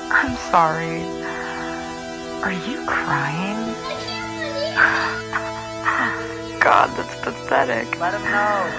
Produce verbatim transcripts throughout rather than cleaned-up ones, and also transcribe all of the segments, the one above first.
I'm sorry. Are you crying? God, that's pathetic. Let him know.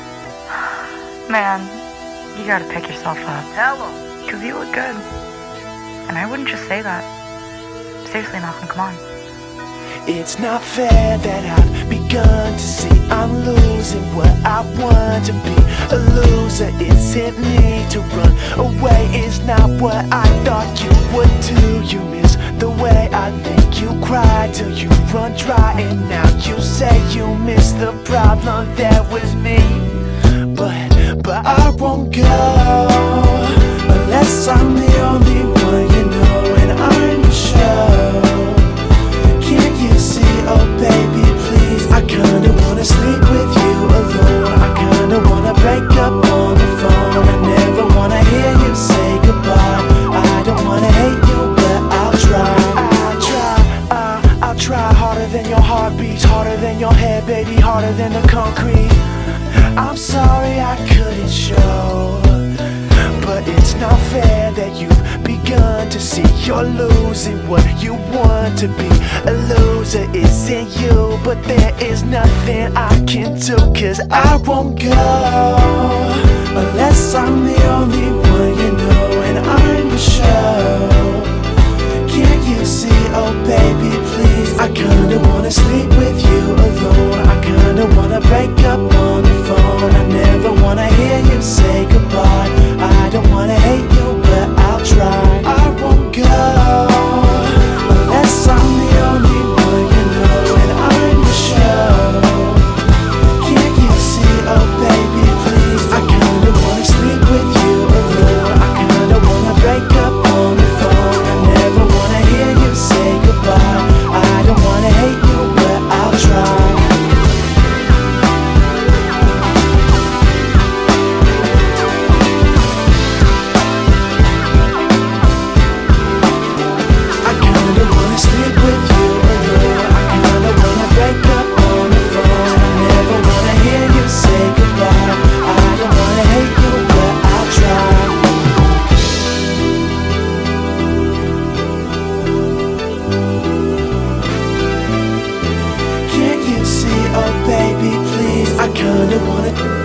Man, you gotta pick yourself up. Tell him. Because you look good. And I wouldn't just say that. Seriously, Malcolm, come on. It's not fair that I've begun to see I'm losing what I want to be. A loser isn't me. To run away is not what I thought you would do. You miss the way I make you cry till you run dry, and now you say you miss the problem that was me. But, but I won't go unless I'm the only one you know, and I'm sure. Can't you see, oh baby, please, I kinda wanna sleep with you alone. I kinda wanna break up on the phone. I never wanna hear you say goodbye. I don't wanna hate you, but I'll try. I'll try, uh, I'll try harder than your heart beats, harder than your head, baby, harder than the concrete. I'm sorry I couldn't show, but it's not fair that you've begun to see you're losing what you want to be. A loser isn't you, but there is nothing I can do, 'cause I won't go unless I'm the only one you know, and I'm sure. Can't you see, oh baby, please, I kinda wanna sleep with you alone. I kinda wanna break up on the phone. I never wanna hear you say goodbye. I don't wanna hate you, but I'll try. I won't go unless I'm the only one you know, and I'm sure. Can't you see, oh baby, please, I kinda wanna sleep with you alone. I kinda wanna break up on the phone. I never wanna hear you say goodbye. I don't wanna hate you, but I'll try. Baby, please, I kinda wanna